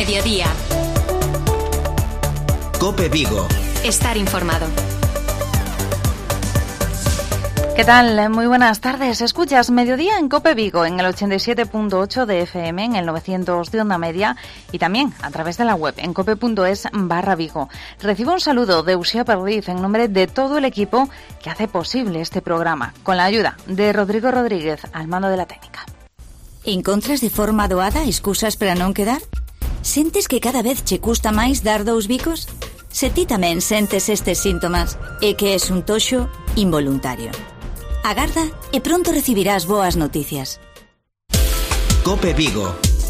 Mediodía. COPE Vigo. Estar informado. ¿Qué tal? Muy buenas tardes. Escuchas Mediodía en COPE Vigo, en el 87.8 de FM, en el 900 de onda media y también a través de la web en cope.es/Vigo. Recibo un saludo de Uxía Perdiz en nombre de todo el equipo que hace posible este programa, con la ayuda de Rodrigo Rodríguez al mando de la técnica. Encontras de forma doada excusas para non quedar? Sentes que cada vez che custa máis dar dous bicos? Se ti tamén sentes estes síntomas, é que és un toxo involuntario. Agarda e pronto recibirás boas noticias. COPE Vigo.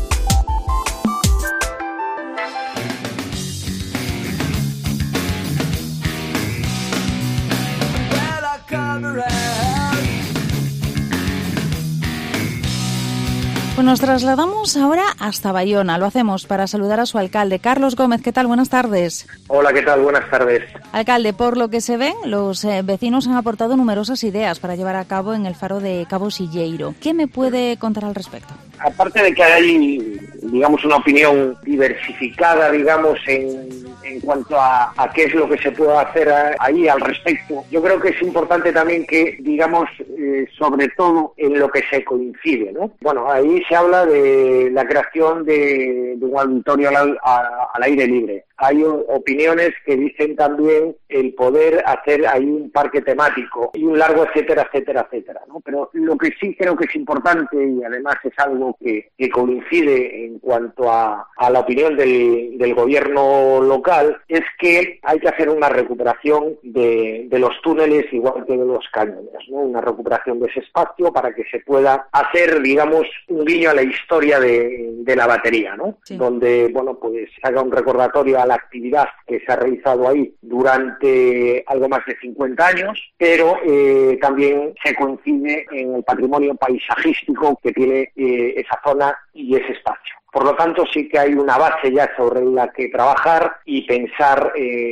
Pues nos trasladamos ahora hasta Bayona. Lo hacemos para saludar a su alcalde, Carlos Gómez. ¿Qué tal? Buenas tardes. Hola, ¿qué tal? Buenas tardes. Alcalde, por lo que se ven, los vecinos han aportado numerosas ideas para llevar a cabo en el faro de Cabo Silleiro. ¿Qué me puede contar al respecto? Aparte de que hay, digamos, una opinión diversificada, digamos, en cuanto a qué es lo que se puede hacer ahí al respecto, yo creo que es importante también que, digamos, sobre todo en lo que se coincide, ¿no? Bueno, ahí se habla de la creación de un auditorio al aire libre. Hay opiniones que dicen también el poder hacer ahí un parque temático y un largo etcétera, etcétera, etcétera, ¿no? Pero lo que sí creo que es importante, y además es algo que coincide en cuanto a la opinión del gobierno local, es que hay que hacer una recuperación de los túneles igual que de los cañones, ¿no? Una recuperación de ese espacio para que se pueda hacer, digamos, un guiño a la historia de la batería, ¿no? Sí. Donde, bueno, pues se haga un recordatorio a la actividad que se ha realizado ahí durante algo más de 50 años, pero también se coincide en el patrimonio paisajístico que tiene esa zona y ese espacio. Por lo tanto, sí que hay una base ya sobre la que trabajar y pensar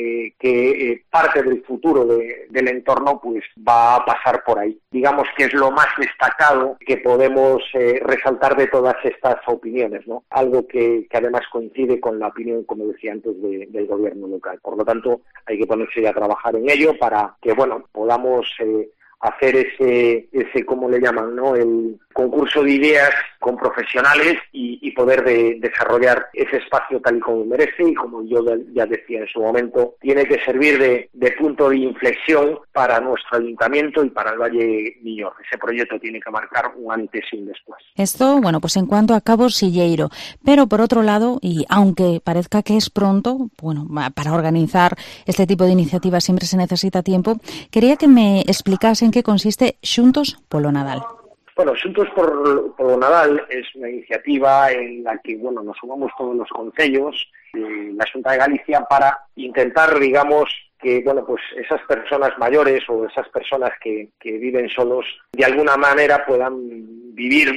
que parte del futuro del entorno pues va a pasar por ahí. Digamos que es lo más destacado que podemos resaltar de todas estas opiniones, ¿no? Algo que además coincide con la opinión, como decía antes, del gobierno local. Por lo tanto, hay que ponerse ya a trabajar en ello para que, bueno, podamos hacer ese ¿cómo le llaman?, ¿no?, el concurso de ideas con profesionales y poder desarrollar ese espacio tal y como merece, y como yo ya decía en su momento, tiene que servir de punto de inflexión para nuestro ayuntamiento y para el Valle Miñor. Ese proyecto tiene que marcar un antes y un después. Esto, bueno, pues en cuanto a Cabo Silleiro. Pero por otro lado, y aunque parezca que es pronto, bueno, para organizar este tipo de iniciativas siempre se necesita tiempo, quería que me explicasen qué consiste Xuntos polo Nadal. Bueno, Xuntos polo Nadal es una iniciativa en la que, bueno, nos sumamos todos los concellos de la Xunta de Galicia para intentar, digamos, que, bueno, pues esas personas mayores o esas personas que viven solos, de alguna manera puedan vivir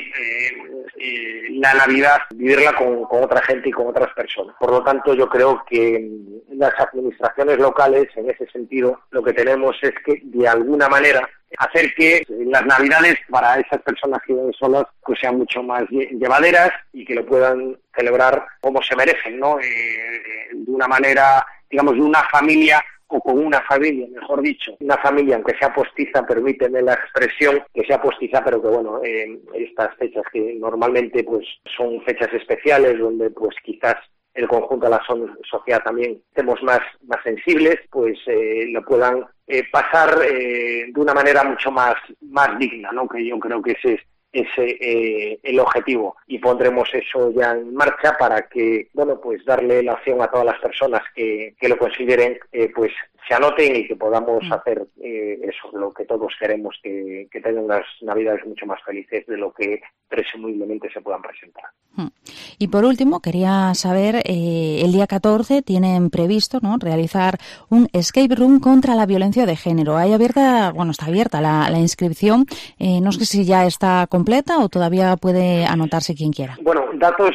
la Navidad, vivirla con otra gente y con otras personas. Por lo tanto, yo creo que las administraciones locales, en ese sentido, lo que tenemos es que, de alguna manera, hacer que las Navidades para esas personas que viven solas pues sean mucho más llevaderas y que lo puedan celebrar como se merecen, ¿no? De una manera, digamos, de una familia, o con una familia, mejor dicho, una familia, aunque sea postiza, permíteme la expresión, que sea postiza, pero que, bueno, estas fechas que normalmente pues son fechas especiales, donde pues quizás el conjunto de la sociedad también estemos más sensibles, pues lo puedan pasar de una manera mucho más digna, ¿no? Que yo creo que ese es el objetivo, y pondremos eso ya en marcha para que, bueno, pues darle la opción a todas las personas que lo consideren, pues se anoten y que podamos hacer eso, lo que todos queremos, que tengan unas Navidades mucho más felices de lo que presumiblemente se puedan presentar. Y por último, quería saber, el día 14 tienen previsto, ¿no?, realizar un escape room contra la violencia de género. Está abierta la inscripción. No sé si ya está completa o todavía puede anotarse quien quiera. Bueno, datos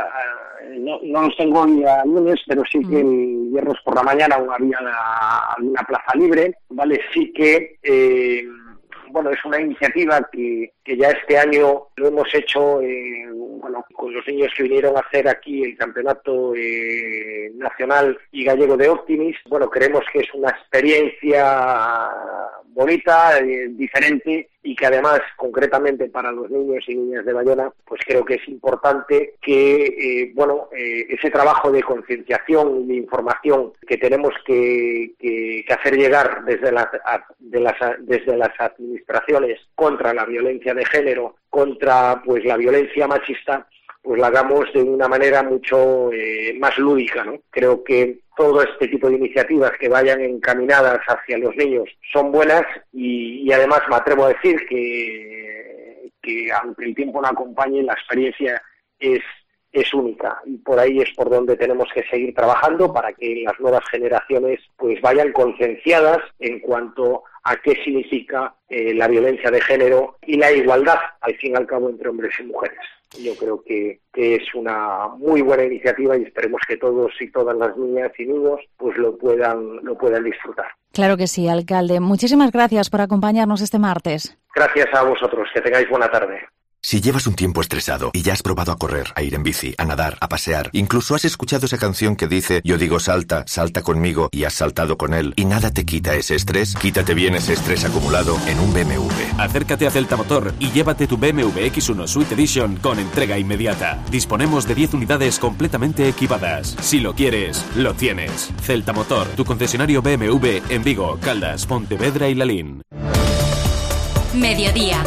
no los tengo hoy a lunes, pero sí que el viernes por la mañana aún había alguna plaza libre, ¿vale? Sí que bueno, es una iniciativa que ya este año lo hemos hecho, bueno, con los niños que vinieron a hacer aquí el campeonato nacional y gallego de Optimis. Bueno, creemos que es una experiencia bonita, diferente, y que además, concretamente para los niños y niñas de Bayona, pues creo que es importante que, ese trabajo de concienciación y de información que tenemos que hacer llegar desde las administraciones contra la violencia de género, contra pues la violencia machista, pues la hagamos de una manera mucho más lúdica, ¿no? Creo que todo este tipo de iniciativas que vayan encaminadas hacia los niños son buenas y además me atrevo a decir que aunque el tiempo no acompañe, la experiencia es única, y por ahí es por donde tenemos que seguir trabajando para que las nuevas generaciones pues vayan concienciadas en cuanto a qué significa la violencia de género y la igualdad, al fin y al cabo, entre hombres y mujeres. Yo creo que es una muy buena iniciativa y esperemos que todos y todas las niñas y niños pues lo puedan disfrutar. Claro que sí, alcalde. Muchísimas gracias por acompañarnos este martes. Gracias a vosotros. Que tengáis buena tarde. Si llevas un tiempo estresado y ya has probado a correr, a ir en bici, a nadar, a pasear, incluso has escuchado esa canción que dice yo digo salta, salta conmigo y has saltado con él y nada te quita ese estrés, quítate bien ese estrés acumulado en un BMW. Acércate a Celta Motor y llévate tu BMW X1 Suite Edition con entrega inmediata. Disponemos de 10 unidades completamente equipadas. Si lo quieres, lo tienes. Celta Motor, tu concesionario BMW en Vigo, Caldas, Pontevedra y Lalín. Mediodía.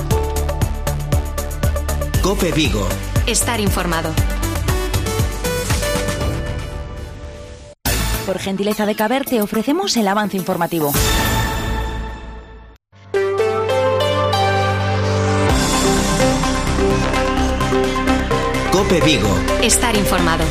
COPE Vigo. Estar informado. Por gentileza de Caber te ofrecemos el avance informativo. COPE Vigo. Estar informado.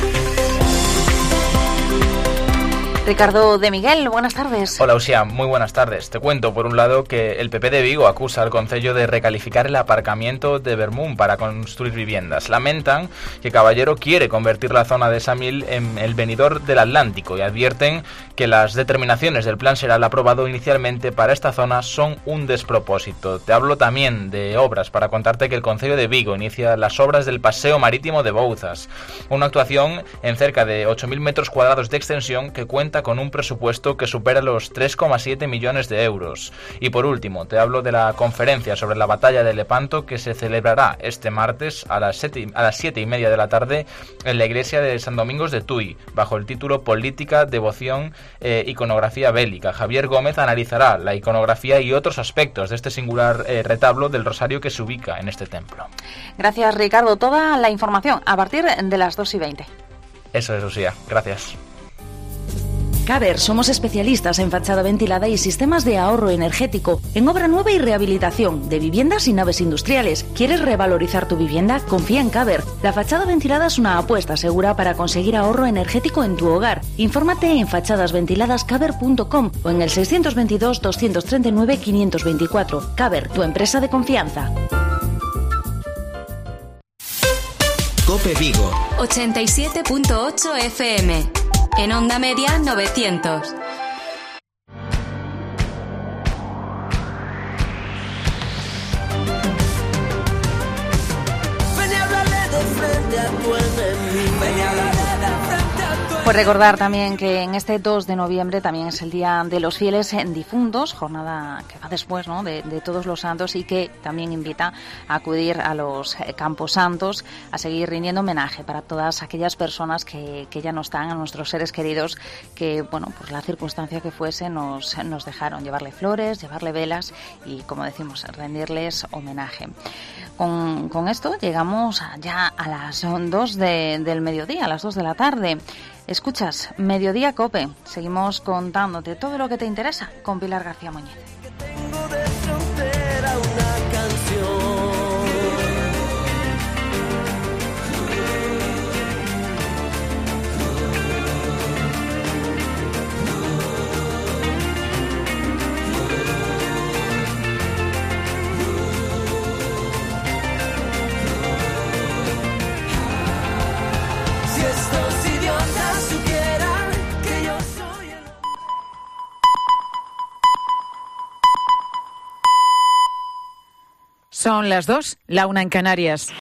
Ricardo de Miguel, buenas tardes. Hola, Uxía, muy buenas tardes. Te cuento, por un lado, que el PP de Vigo acusa al Concello de recalificar el aparcamiento de Bermún para construir viviendas. Lamentan que Caballero quiere convertir la zona de Samil en el venidor del Atlántico y advierten que las determinaciones del plan Xeral aprobado inicialmente para esta zona son un despropósito. Te hablo también de obras para contarte que el Concello de Vigo inicia las obras del Paseo Marítimo de Bouzas, una actuación en cerca de 8.000 metros cuadrados de extensión que cuenta con un presupuesto que supera los 3,7 millones de euros. Y por último, te hablo de la conferencia sobre la batalla de Lepanto que se celebrará este martes a las 7:30 de la tarde en la iglesia de San Domingos de Tui, bajo el título Política, Devoción, Iconografía Bélica. Javier Gómez analizará la iconografía y otros aspectos de este singular retablo del Rosario que se ubica en este templo. Gracias, Ricardo. Toda la información a partir de las 2:20. Eso es, Lucía. Gracias. Caber, somos especialistas en fachada ventilada y sistemas de ahorro energético, en obra nueva y rehabilitación de viviendas y naves industriales. ¿Quieres revalorizar tu vivienda? Confía en Caber. La fachada ventilada es una apuesta segura para conseguir ahorro energético en tu hogar. Infórmate en fachadasventiladascaber.com o en el 622 239 524. Caber, tu empresa de confianza. COPE Vigo. 87.8 FM. En Onda Media 900. Pues recordar también que en este 2 de noviembre también es el Día de los Fieles Difuntos, jornada que va después, ¿no?, de Todos los Santos, y que también invita a acudir a los camposantos a seguir rindiendo homenaje para todas aquellas personas que ya no están, a nuestros seres queridos que, bueno, por la circunstancia que fuese nos dejaron, llevarle flores, llevarle velas y, como decimos, rendirles homenaje. Con esto llegamos ya a las 2 del mediodía, a las 2 de la tarde. Escuchas Mediodía COPE. Seguimos contándote todo lo que te interesa con Pilar García Muñiz. Tengo de frontera una canción. Si estos idiotas supieran que yo soy el... Son las 2, la 1 en Canarias.